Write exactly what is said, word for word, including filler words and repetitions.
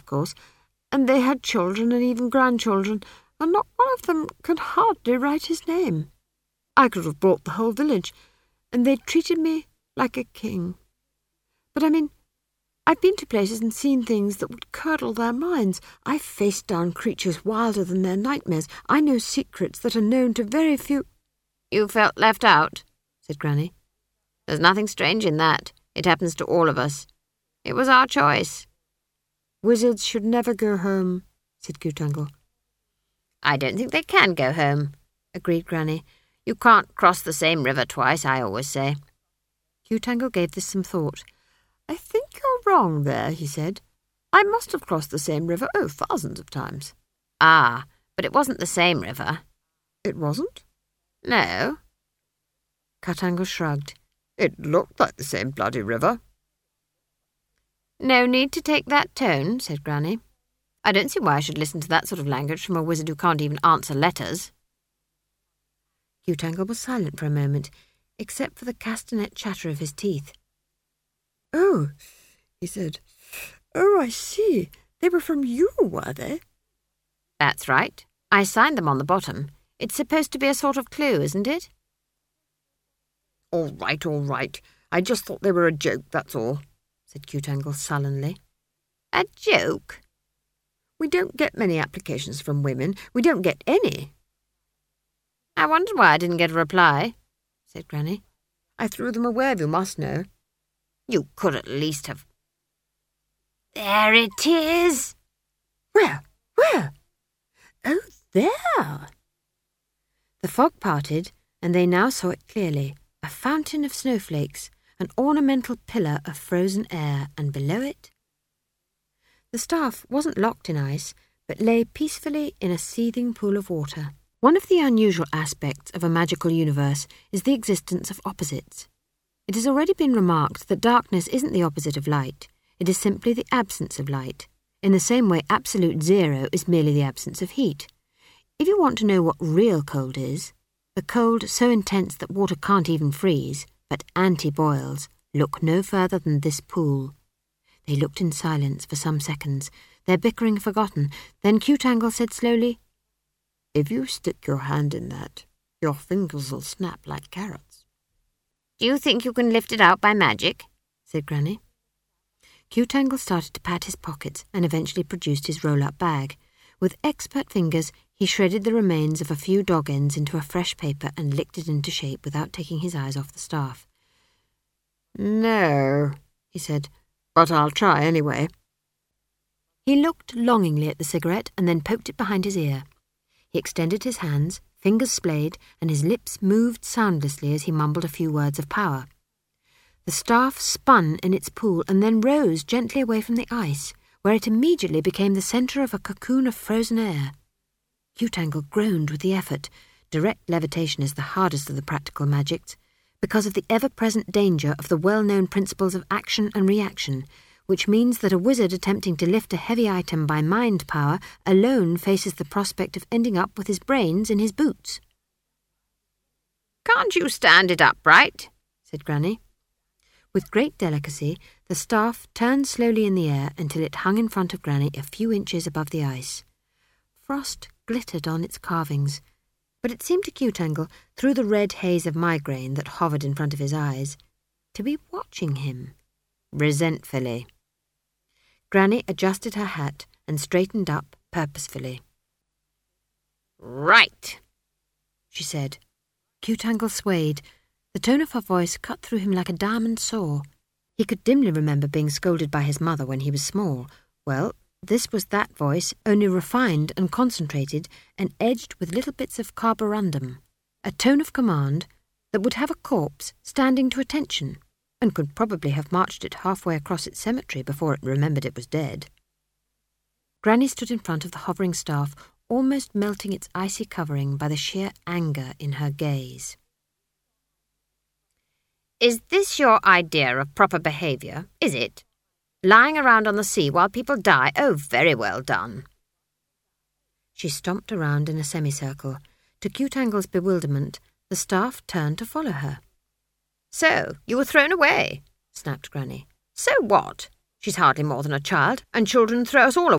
course, and they had children and even grandchildren, and not one of them could hardly write his name. I could have brought the whole village, and they treated me like a king. But I mean, I've been to places and seen things that would curdle their minds. I've faced down creatures wilder than their nightmares. I know secrets that are known to very few—" "You felt left out," said Granny. "There's nothing strange in that. It happens to all of us. It was our choice." "Wizards should never go home," said Cootangle. "I don't think they can go home," agreed Granny. "You can't cross the same river twice, I always say." Cootangle gave this some thought. "I think you're wrong there," he said. "I must have crossed the same river, oh, thousands of times." "Ah, but it wasn't the same river." "It wasn't?" "No." Cootangle shrugged. "It looked like the same bloody river." "No need to take that tone," said Granny. "I don't see why I should listen to that sort of language from a wizard who can't even answer letters." Cootangle was silent for a moment, except for the castanet chatter of his teeth. "Oh," he said. "Oh, I see. They were from you, were they?" "That's right. I signed them on the bottom. It's supposed to be a sort of clue, isn't it?" "All right, all right. I just thought they were a joke, that's all," said Cootangle sullenly. "A joke?" "We don't get many applications from women. We don't get any." "I wondered why I didn't get a reply," said Granny. "I threw them away, you must know." "You could at least have—" "There it is!" "Where? Where?" "Oh, there!" The fog parted, and they now saw it clearly, a fountain of snowflakes, an ornamental pillar of frozen air, and below it— The staff wasn't locked in ice, but lay peacefully in a seething pool of water. One of the unusual aspects of a magical universe is the existence of opposites. It has already been remarked that darkness isn't the opposite of light. It is simply the absence of light, in the same way absolute zero is merely the absence of heat. If you want to know what real cold is, the cold so intense that water can't even freeze, but anti-boils, look no further than this pool. They looked in silence for some seconds, their bickering forgotten. Then Cootangle said slowly, "If you stick your hand in that, your fingers will snap like carrots." "Do you think you can lift it out by magic?" said Granny. Cootangle started to pat his pockets and eventually produced his roll-up bag. With expert fingers, he shredded the remains of a few dog ends into a fresh paper and licked it into shape without taking his eyes off the staff. "No," he said, "but I'll try anyway." He looked longingly at the cigarette and then poked it behind his ear. He extended his hands, fingers splayed, and his lips moved soundlessly as he mumbled a few words of power. The staff spun in its pool and then rose gently away from the ice, where it immediately became the centre of a cocoon of frozen air. Cootangle groaned with the effort. Direct levitation is the hardest of the practical magics, because of the ever-present danger of the well-known principles of action and reaction, which means that a wizard attempting to lift a heavy item by mind power alone faces the prospect of ending up with his brains in his boots. "Can't you stand it upright?" said Granny. With great delicacy, the staff turned slowly in the air until it hung in front of Granny a few inches above the ice. Frost glittered on its carvings, but it seemed to Cootangle, through the red haze of migraine that hovered in front of his eyes, to be watching him, resentfully. Granny adjusted her hat and straightened up purposefully. "Right," she said. Cootangle swayed. The tone of her voice cut through him like a diamond saw. He could dimly remember being scolded by his mother when he was small. Well, this was that voice, only refined and concentrated and edged with little bits of carborundum. A tone of command that would have a corpse standing to attention, and could probably have marched it halfway across its cemetery before it remembered it was dead. Granny stood in front of the hovering staff, almost melting its icy covering by the sheer anger in her gaze. "Is this your idea of proper behaviour, is it? Lying around on the sea while people die? Oh, very well done." She stomped around in a semicircle. To Cootangle's bewilderment, the staff turned to follow her. "So, you were thrown away," snapped Granny. "So what? She's hardly more than a child, and children throw us all away.